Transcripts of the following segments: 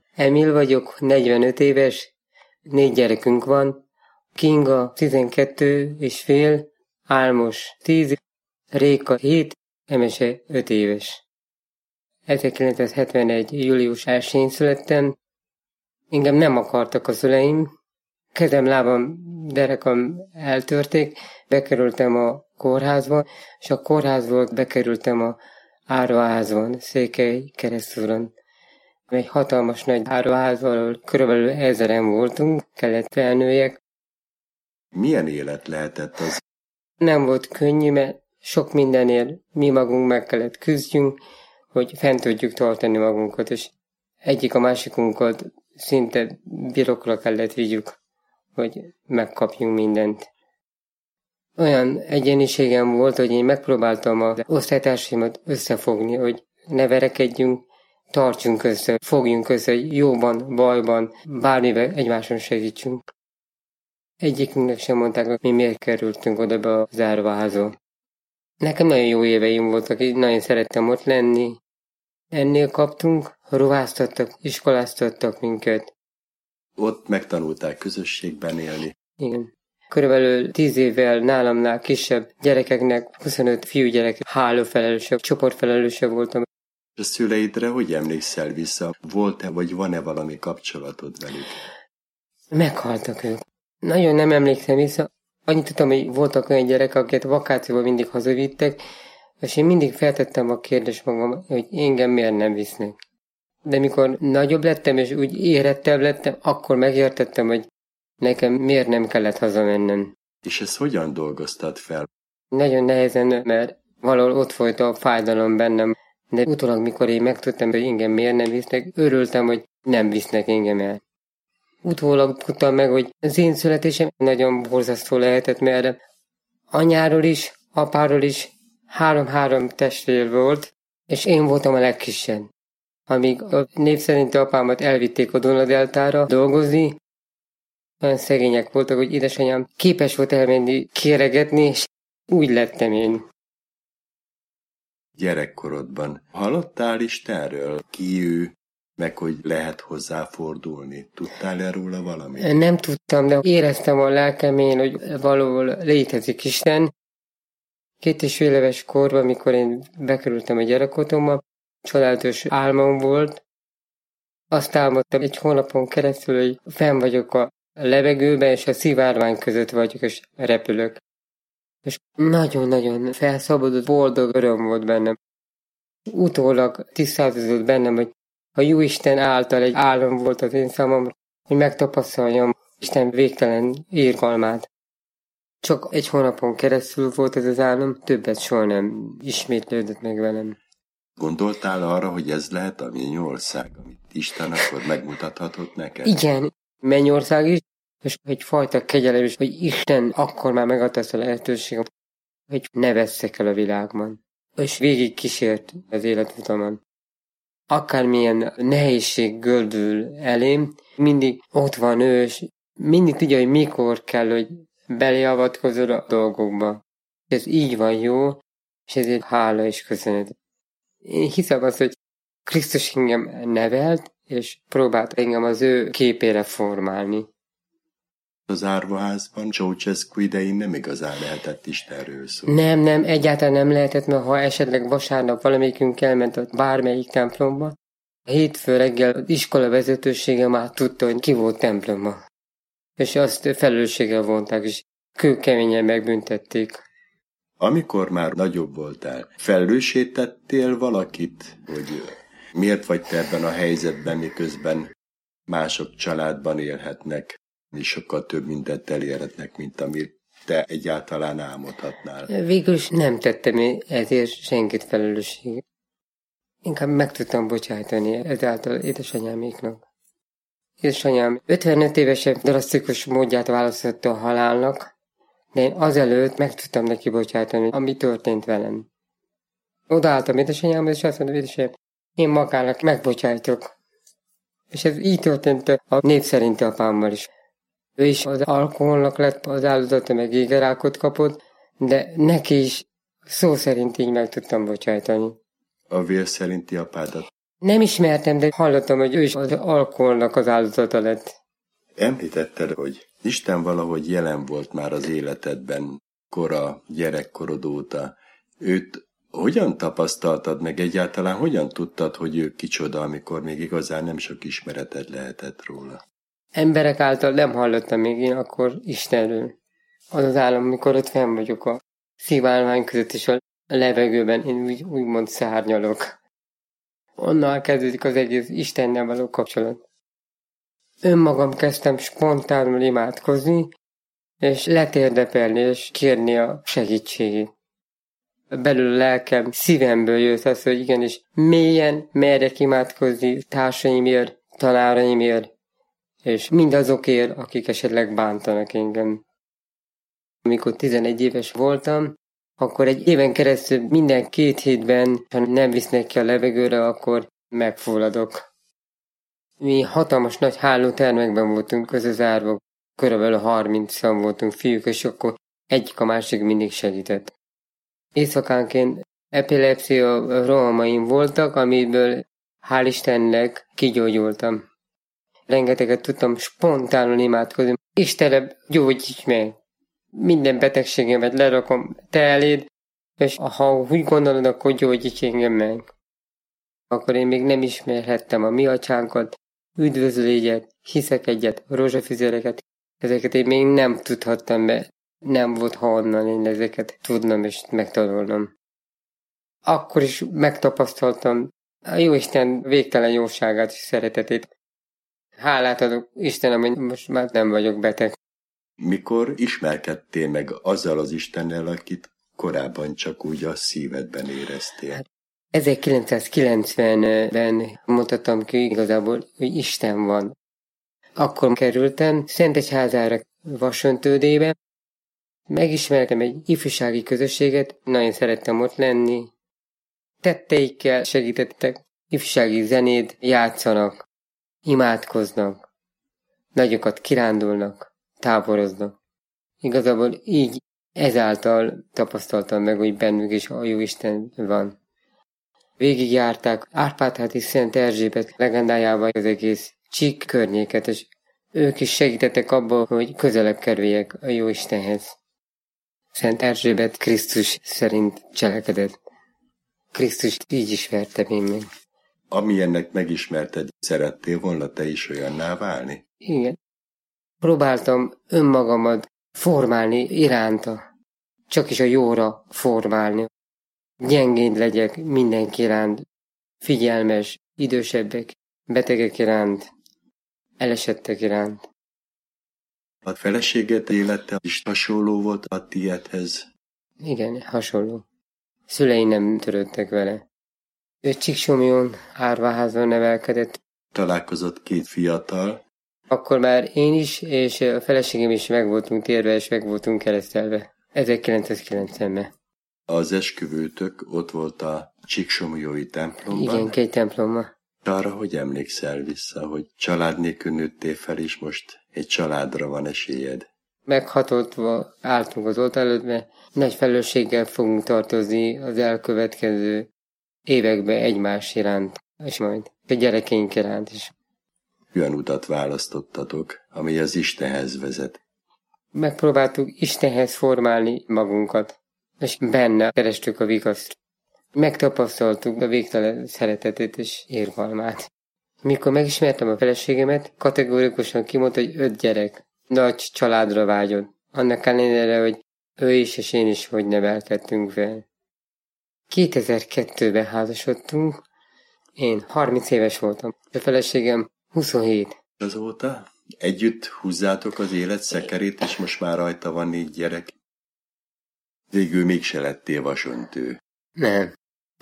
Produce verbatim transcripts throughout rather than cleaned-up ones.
Emil vagyok, negyvenöt éves, négy gyerekünk van. Kinga tizenkettő és fél, Álmos tíz, Réka hét, Emese öt éves. ezerkilencszázhetvenegy. július elsején születtem. Engem nem akartak a szüleim. Kezem, lábam, derekam eltörték. Bekerültem a kórházba, és a kórházból bekerültem a áruházban, Székelykeresztúron. Egy hatalmas nagy áruházban, ahol körülbelül ezeren voltunk, kellett felnőjek. Milyen élet lehetett az? Nem volt könnyű, mert sok mindenért mi magunk meg kellett küzdjünk, hogy fent tudjuk tartani magunkat, és egyik a másikunkat szinte birokra kellett vigyük, hogy megkapjunk mindent. Olyan egyéniségem volt, hogy én megpróbáltam az osztálytársaimat összefogni, hogy ne verekedjünk, tartsunk össze, fogjunk össze, jóban, bajban, bármivel egymáson segítsünk. Egyikünknek sem mondták, hogy mi miért kerültünk oda be a zárvaházba. Nekem nagyon jó éveim voltak, így nagyon szerettem ott lenni. Ennél kaptunk, ruháztattak, iskoláztattak minket. Ott megtanulták közösségben élni. Igen. Körülbelül tíz évvel nálamnál kisebb gyerekeknek, huszonöt fiúgyerek hálófelelőse, csoportfelelőse voltam. A szüleidre hogy emlékszel vissza? Volt-e vagy van-e valami kapcsolatod velük? Meghaltak ők. Nagyon nem emlékszem vissza. Annyit tudtam, hogy voltak olyan gyerekek, akiket vakációban mindig hazavittek, és én mindig feltettem a kérdést magam, hogy engem miért nem visznek. De mikor nagyobb lettem, és úgy érettebb lettem, akkor megértettem, hogy nekem miért nem kellett hazamennem. És ezt hogyan dolgoztad fel? Nagyon nehezen, mert valahol ott folyt a fájdalom bennem, de utólag, mikor én megtudtam, hogy engem miért nem visznek, örültem, hogy nem visznek engem el. Utólag tudtam meg, hogy az én születésem nagyon borzasztó lehetett, mert anyáról is, apáról is három-három testvér volt, és én voltam a legkisebb. Amíg a név szerinti apámat elvitték a Duna-deltára dolgozni, olyan szegények voltak, hogy édesanyám képes volt elmenni kéregetni, és úgy lettem én. Gyerekkorodban hallottál Istenről? Ki ő? Meg hogy lehet hozzáfordulni. Tudtál-e róla valamit? Nem tudtam, de éreztem a lelkemén, hogy valahol létezik Isten. Két és fél éves korban, amikor én bekerültem a gyerekotthonba, csodálatos álmom volt. Azt álmodtam egy hónapon keresztül, hogy fenn vagyok a levegőben, és a szivárvány között vagyok, és repülök. És nagyon-nagyon felszabadult, boldog öröm volt bennem. Utólag tisztázódott bennem, hogy a Jóisten által egy álom volt az én számomra, hogy megtapasztaljam Isten végtelen irgalmát. Csak egy hónapon keresztül volt ez az álom, többet soha nem ismétlődött meg velem. Gondoltál arra, hogy ez lehet a mennyország, amit Isten akkor megmutathatott neked? Igen, mennyország is, és egyfajta kegyelem is, hogy Isten akkor már megadta ezt a lehetőséget, hogy ne vesszek el a világban. És végig kísért az életutamon. Akármilyen nehézség gördül elém, mindig ott van ő, és mindig tudja, hogy mikor kell, hogy beleavatkozol a dolgokba. Ez így van jó, és ezért hála és köszönet. Én hiszem azt, hogy Krisztus engem nevelt, és próbált engem az ő képére formálni. Az árvaházban Ceausescu idején nem igazán lehetett Istenről szó. Nem, nem, egyáltalán nem lehetett, mert ha esetleg vasárnap valamelyikünk elment a bármelyik templomba, a hétfő reggel az iskola vezetősége már tudta, hogy ki volt templomba. És azt felelősséggel vonták, és kőkeményen megbüntették. Amikor már nagyobb voltál, felelőssé tettél valakit, hogy miért vagy te ebben a helyzetben, miközben mások családban élhetnek, és sokkal több mindent elérhetnek, mint amit te egyáltalán álmodhatnál. Végül is nem tettem én ezért senkit felelősséget. Inkább meg tudtam bocsájtani ezáltal édesanyáméknak. Édesanyám ötvenöt évesen drasztikus módját választotta a halálnak, de én azelőtt meg tudtam neki bocsájtani, ami történt velem. Odaálltam édesanyámhoz, és azt mondtam, édesanyám, én magának megbocsájtok. És ez így történt a név szerinti apámmal is. Ő is az alkoholnak lett az áldozata, meg égerákot kapott, de neki is szó szerint így meg tudtam bocsájtani. A vér szerinti apádat Nem ismertem, de hallottam, hogy ő is az alkoholnak az áldozata lett. Említetted, hogy Isten valahogy jelen volt már az életedben, kora, gyerekkorod óta. Őt hogyan tapasztaltad meg egyáltalán, hogyan tudtad, hogy ő kicsoda, amikor még igazán nem sok ismereted lehetett róla? Emberek által nem hallottam még én akkor Istenről. Az az állam, amikor ott fenn vagyok a szivárvány között és a levegőben, én úgy, úgymond szárnyalok. Onnan kezdődik az egész Istennel való kapcsolat. Önmagam kezdtem spontánul imádkozni, és letérdepelni, és kérni a segítségét. Belül a lelkem, szívemből jött az, hogy igenis mélyen merjek imádkozni társaimért, tanáraimért, és mindazokért, akik esetleg bántanak engem. Amikor tizenegy éves voltam, akkor egy éven keresztül minden két hétben, ha nem visznek ki a levegőre, akkor megfulladok. Mi hatalmas nagy hálótermekben voltunk közözárva, körülbelül harmincan voltunk fiúk, és akkor egyik a másik mindig segített. Éjszakánként epilepszia rohamaim voltak, amiből hál' Istennek kigyógyultam. Rengeteget tudtam spontánul imádkozni. Istenem, gyógyíts meg! Minden betegségemet lerakom te eléd, és ha úgy gondolod, akkor gyógyíts engem meg. Akkor én még nem ismerhettem a mi atyánkat, üdvözlégyet, hiszek egyet, rózsafüzéreket, ezeket én még nem tudhattam be. Nem volt honnan én ezeket tudnom és megtanulnom. Akkor is megtapasztaltam a Jóisten végtelen jóságát és szeretetét. Hálát adok Istenem, hogy most már nem vagyok beteg. Mikor ismerkedtél meg azzal az Istennel, akit korábban csak úgy a szívedben éreztél? Hát, ezerkilencszázkilencvenben mondhattam ki igazából, hogy Isten van. Akkor kerültem Szentegyházára, Vasöntődébe. Megismertem egy ifjúsági közösséget, nagyon szerettem ott lenni. Tetteikkel segítettek, ifjúsági zenét játszanak, imádkoznak, nagyokat kirándulnak, táboroznak. Igazából így ezáltal tapasztaltam meg, hogy bennük is a Jóisten van. Végigjárták Árpád-házi Szent Erzsébet legendájával az egész Csík környéket, és ők is segítettek abban, hogy közelebb kerüljek a Jóistenhez. Szent Erzsébet Krisztus szerint cselekedett. Krisztust így ismertem én meg. Amilyennek megismerted, szerettél volna te is olyanná válni? Igen. Próbáltam önmagamat formálni iránta. Csak is a jóra formálni. Gyengéd legyek mindenki iránt. Figyelmes, idősebbek, betegek iránt, elesettek iránt. A feleséged élete is hasonló volt a tiédhez? Igen, hasonló. Szüleim nem törődtek vele. Ő Csíksomlyón árvaházban nevelkedett. Találkozott két fiatal. Akkor már én is, és a feleségem is meg voltunk térve, és meg voltunk keresztelve. ezerkilencszázkilencvenben. Az esküvőtök ott volt a Csíksomlyói templomban? Igen, két templomban. Arra, hogy emlékszel vissza, hogy család nélkül nőttél fel, és most egy családra van esélyed? Meghatoltva álltunk az oltár előtt, mert nagy felelősséggel fogunk tartozni az elkövetkező években egymás iránt, és majd a gyerekeink iránt is. Olyan utat választottatok, ami az Istenhez vezet? Megpróbáltuk Istenhez formálni magunkat, és benne kerestük a vikaszt. Megtapasztaltuk a végtelen szeretetét és érvalmát. Mikor megismertem a feleségemet, kategórikusan kimondta, hogy öt gyerek, nagy családra vágyott. Annak ellenére, hogy ő is és én is hogy nevelkedtünk fel. kétezer-kettőben házasodtunk, én harminc éves voltam, a feleségem huszonhét. Azóta együtt húzzátok az élet szekerét, és most már rajta van négy gyerek. Végül mégse lettél vasöntő. Nem.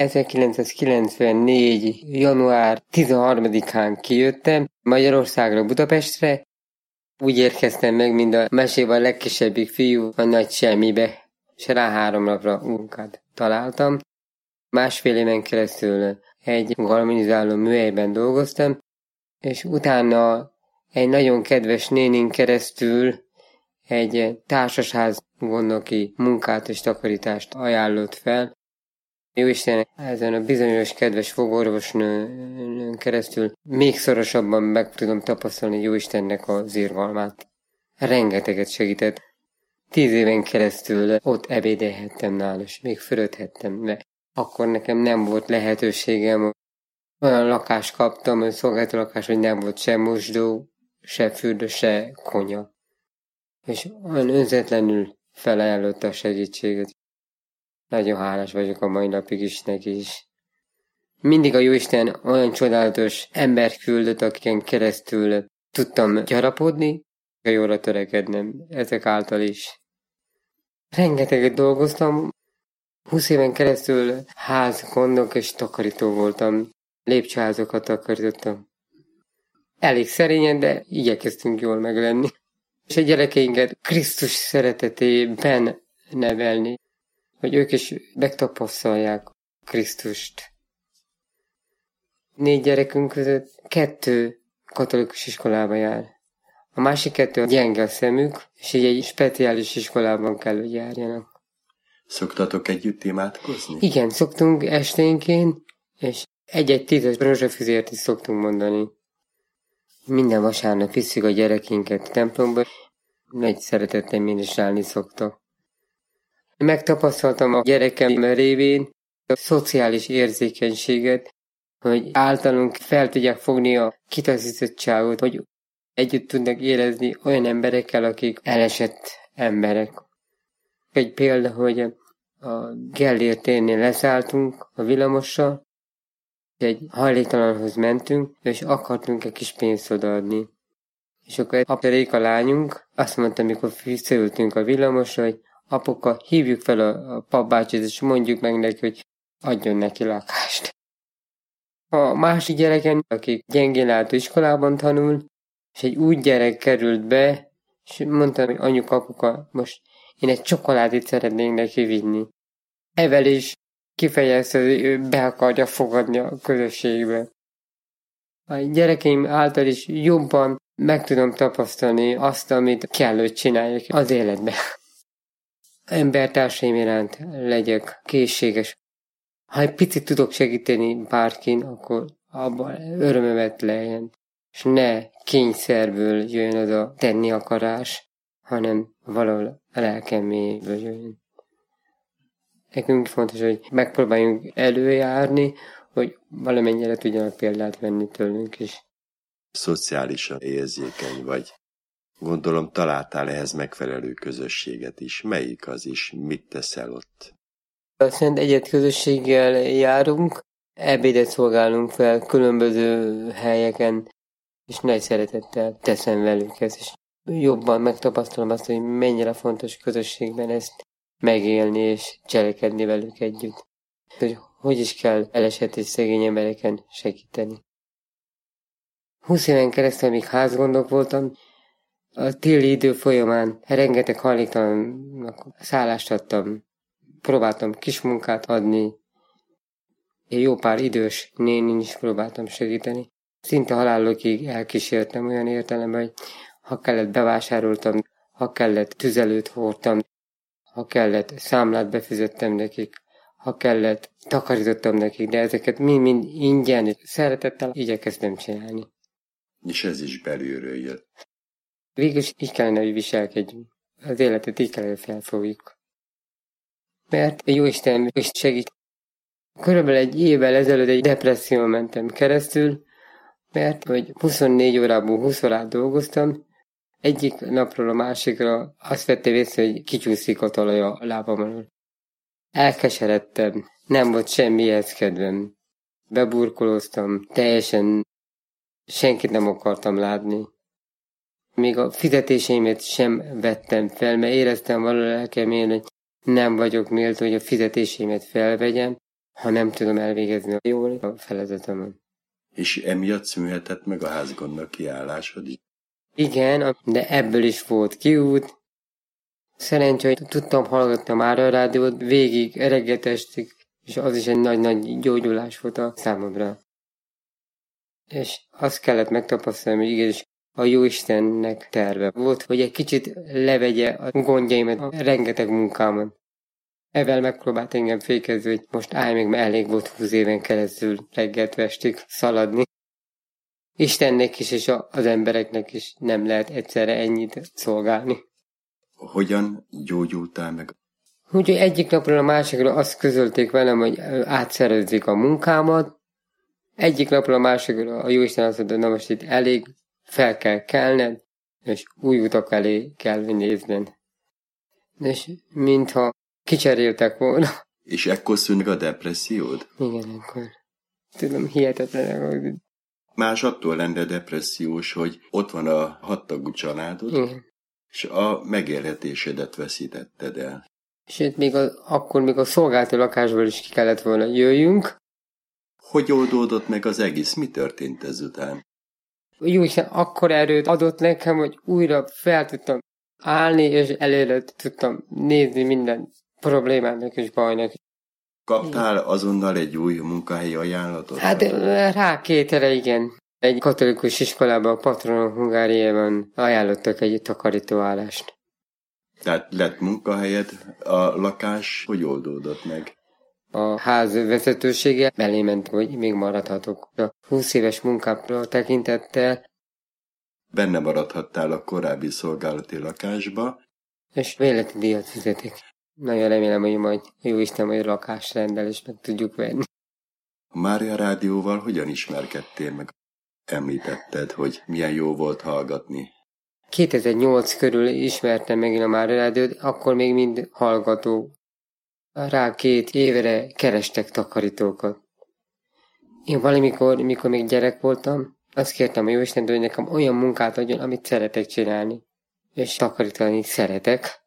ezerkilencszázkilencvennégy. január tizenharmadikán kijöttem Magyarországra, Budapestre. Úgy érkeztem meg, mint a mesében a legkisebbik fiú a nagy semmibe, és rá három napra munkát találtam. Másfél éven keresztül egy galvanizáló műhelyben dolgoztam, és utána egy nagyon kedves nénin keresztül egy társasház gondnoki munkát és takarítást ajánlott fel, Jóisten ezen a bizonyos kedves fogorvosnőn keresztül még szorosabban meg tudom tapasztalni Jóistennek az irgalmát. Rengeteget segített. Tíz éven keresztül ott ebédelhettem nála, és még fürödhettem, de akkor nekem nem volt lehetőségem. Olyan lakást kaptam, olyan szolgálati lakás, hogy nem volt se mosdó, se fürdő, se konya. És olyan önzetlenül felajánlotta a segítséget. Nagyon hálás vagyok a mai napig is neki is. Mindig a Jóisten olyan csodálatos ember küldött, akiken keresztül tudtam gyarapodni, a jóra törekednem, ezek által is. Rengeteget dolgoztam, húsz éven keresztül házgondok és takarító voltam, lépcsőházokat takarítottam. Elég szerényen, de igyekeztünk jól meglenni. És a gyerekeinket Krisztus szeretetében nevelni, hogy ők is megtapasztalják Krisztust. Négy gyerekünk között kettő katolikus iskolába jár. A másik kettő gyenge a szemük, és így egy speciális iskolában kell, hogy járjanak. Szoktatok együtt imádkozni? Igen, szoktunk esténként, és egy-egy tízes rózsafüzért is szoktunk mondani. Minden vasárnap visszük a gyerekinket a templomba, egy szeretettel én is állni szoktak. Megtapasztaltam a gyerekem révén a szociális érzékenységet, hogy általunk fel tudják fogni a kitaszítottságot, hogy együtt tudnak érezni olyan emberekkel, akik elesett emberek. Egy példa, hogy a Gellért térnél leszálltunk a villamossal, egy hajléktalanhoz mentünk, és akartunk egy kis pénzt odaadni. És akkor a Réka lányunk azt mondta, amikor visszaültünk a villamosra, hogy apuka, hívjuk fel a, a papbácsit, és mondjuk meg neki, hogy adjon neki lakást. A másik gyereken, aki gyengén látó iskolában tanul, és egy úgy gyerek került be, és mondtam, hogy anyuka, apuka, most én egy csokoládét szeretnék neki vinni. Evel is kifejezte, hogy ő be akarja fogadni a közösségbe. A gyerekeim által is jobban meg tudom tapasztalni azt, amit kell, hogy csináljak az életben. Embertársaim iránt legyek készséges. Ha egy picit tudok segíteni bárkin, akkor abban örömömet lejjen. És ne kényszerből jöjjön az a tenni akarás, hanem valahol a lelkem mélyéből jöjjön. Nekünk fontos, hogy megpróbáljunk előjárni, hogy valamennyire tudjanak példát venni tőlünk is. Szociálisan érzékeny vagy. Gondolom találtál ehhez megfelelő közösséget is. Melyik az is? Mit teszel ott? A Szent Egyet közösséggel járunk, ebédet szolgálunk fel különböző helyeken, és nagy szeretettel teszem velük ezt, és jobban megtapasztalom azt, hogy mennyire fontos közösségben ezt megélni és cselekedni velük együtt. Hogy hogy is kell elesett és szegény embereken segíteni. Húsz éven keresztül, amíg házgondok voltam, a téli idő folyamán rengeteg hajléktalannak szállást adtam. Próbáltam kis munkát adni, én jó pár idős nénin is próbáltam segíteni. Szinte halálokig elkísértem olyan értelemben, hogy ha kellett bevásároltam, ha kellett tüzelőt hordtam, ha kellett számlát befizettem nekik, ha kellett takarítottam nekik, de ezeket mind-mind ingyen és szeretettel igyekeztem csinálni. És ez is belülről jött. Végül is így kellene, hogy viselkedjünk. Az életet így kellene, hogy felfogjuk. Mert a Jóisten is segít. Körülbelül egy évvel ezelőtt egy depresszión mentem keresztül, mert hogy huszonnégy órából húsz órát dolgoztam, egyik napról a másikra azt vettem észre, hogy kicsúszik a talaj a lábam alól. Elkeseredtem, nem volt semmihez kedvem. Beburkolóztam, teljesen senkit nem akartam látni. Még a fizetéseimet sem vettem fel, mert éreztem valahol lelkemén, hogy nem vagyok méltó, hogy a fizetéseimet felvegyem, ha nem tudom elvégezni jól a feladatomon. És emiatt szűnhetett meg a házgondnak kiállásod is? Igen, de ebből is volt kiút. Szerencsé, hogy tudtam hallgatni már a rádiót végig, reggelt estig, és az is egy nagy-nagy gyógyulás volt a számomra. És azt kellett megtapasztalni, hogy igenis a Jóistennek terve volt, hogy egy kicsit levegye a gondjaimat, a rengeteg munkámon. Evel megpróbált engem fékezni, hogy most állj meg, mert elég volt húsz éven keresztül reggeltől estig szaladni. Istennek is, és az embereknek is nem lehet egyszerre ennyit szolgálni. Hogyan gyógyultál meg? Úgyhogy egyik napról a másikra azt közölték velem, hogy átszervezik a munkámat. Egyik napról a másikra a Jóisten azt mondta, na most itt elég, fel kell kelned, és új utak elé kell nézned. És mintha kicseréltek volna. És ekkor szűnt a depressziód? Igen, akkor. Tudom, hihetetlen. Más attól lenne depressziós, hogy ott van a hattagú családod, igen. És a megélhetésedet veszítetted el. Sőt, még a, akkor még a szolgálati lakásból is ki kellett volna jöjjünk. Hogy oldódott meg az egész? Mi történt ezután? Jó Isten akkor erőt adott nekem, hogy újra fel tudtam állni, és előre tudtam nézni minden problémának és bajnak. Kaptál azonnal egy új munkahelyi ajánlatot? Hát rá két ere, igen. Egy katolikus iskolában, a Patronon Hungáriában ajánlottak egy takarítóállást. Tehát lett munkahelyed, a lakás hogy oldódott meg? A ház vezetősége elé ment, hogy még maradhatok. A húsz éves munkámra tekintettel. Benne maradhattál a korábbi szolgálati lakásba. És véletlen díjat fizetik. Nagyon remélem, hogy majd Jóisten majd lakásrendelést meg tudjuk venni. A Mária Rádióval hogyan ismerkedtél meg? Említetted, hogy milyen jó volt hallgatni. kétezer-nyolc körül ismertem meg én a Mária Rádiót, akkor még mind hallgató. Rá két évre kerestek takarítókat. Én valamikor, mikor még gyerek voltam, azt kértem a Jóistentől, hogy nekem olyan munkát adjon, amit szeretek csinálni. És takarítani szeretek.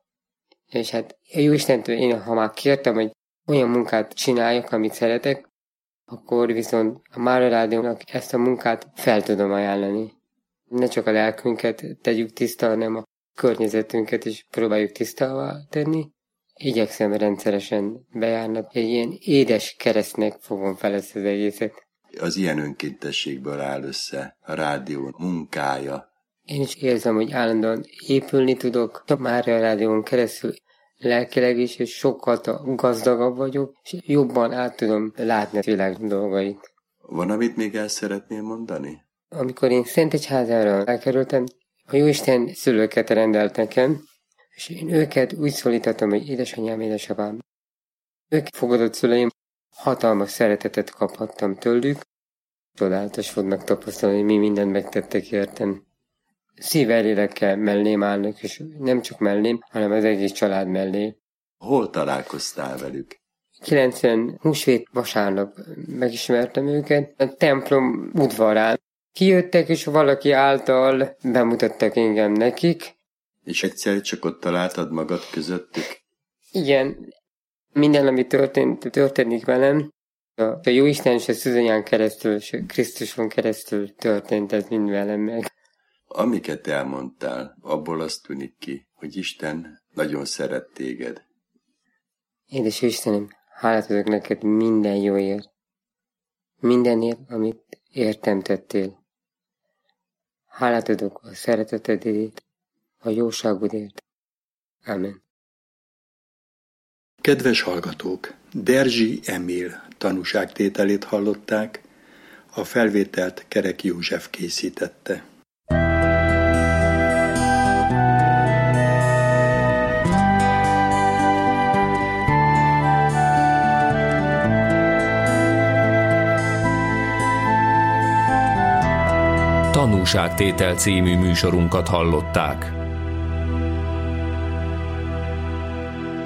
És hát a Jóistentől én, ha már kértem, hogy olyan munkát csináljak, amit szeretek, akkor viszont a Mária Rádiónak ezt a munkát fel tudom ajánlani. Ne csak a lelkünket tegyük tiszta, hanem a környezetünket is próbáljuk tisztává tenni. Igyekszem rendszeresen bejárni. Egy ilyen édes keresztnek fogom fel ezt az egészet. Az ilyen önkéntességből áll össze a rádió munkája. Én is érzem, hogy állandóan épülni tudok. A Mária Rádión keresztül lelkileg is, és sokkal gazdagabb vagyok, és jobban át tudom látni a világ dolgait. Van, amit még el szeretnél mondani? Amikor én Szentegyházára elkerültem, a Jóisten szülőket rendelt nekem, és én őket úgy szólítottam, hogy édesanyám, édesapám. Ők fogadott szüleim, hatalmas szeretetet kaphattam tőlük. Csodálatos fognak tapasztalni, hogy mi mindent megtettek értem. Szívvel, lélekkel mellém állnak, és nem csak mellém, hanem az egész család mellé. Hol találkoztál velük? kilencven húsvét vasárnap megismertem őket, a templom udvarán. Kijöttek, és valaki által bemutattak engem nekik. És egyszer csak ott találtad magad közöttük? Igen, minden, ami történt, történik velem, a Jóisten és a szűzanyán keresztül, és a Krisztuson keresztül történt ez mind velem meg. Amiket elmondtál, abból az tűnik ki, hogy Isten nagyon szeret téged. Édes Istenem, hálát adok neked minden jóért. Mindenért, amit értem tettél. Hálát adok a szeretetedért, a jóságodért. Amen. Kedves hallgatók! Derzsi Emil tanúságtételét hallották, a felvételt Kerek József készítette. Tanúságtétel című műsorunkat hallották.